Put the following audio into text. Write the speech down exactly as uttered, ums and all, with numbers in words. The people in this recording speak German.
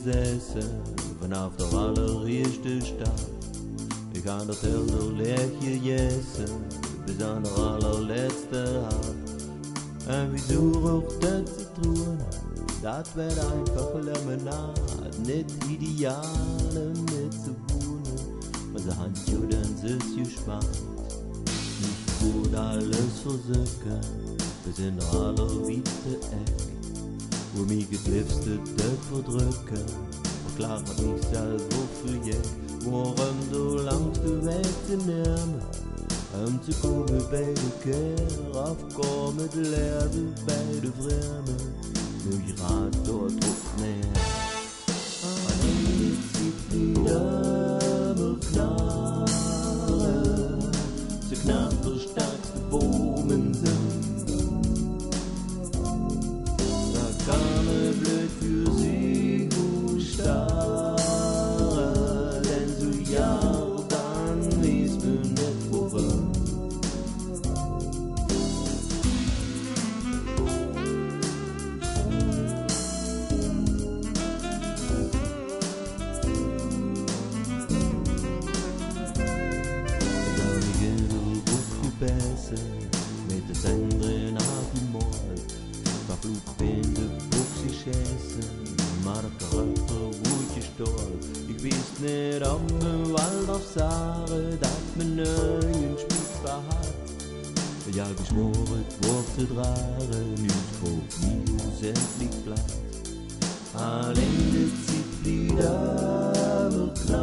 gesessen, vanaf de allererste stad. Ik ga dat helder leegje jessen, bis aan de allerletzte Haar. En wie sucht das Zitronen, das wird einfach Lemonade. Nicht Ideale mit zu wohnen, maar ze haben Juden sich gespannt. Nicht gut alles versuchen, bis in der allerwiebste Eck, wo mich geblifste das verdrücken. Verklar hat mich selber für je, warum du langst du weg zu nehmen. Um te komen bij de keer, afkomen het leven bij de vreemde. Nu je gaat door het opnemen. Alleen ik ziet wieder me knallen. Ze knappersterkste bomen zijn. Dat kan me blöd für sie goed starren. En zo ja, dan is me net voorbij. Met de zender af die mooi, waar vloek in de boxie schessen, maar dat karakter wordt je stol. Ik wist niet op mijn wald of zare, dat mijn neuen spielbaar had. Ja, gesmoren, het wordt te dragen, nu het voor nieuws endlich blijft. Alleen dit zit wieder me klaar.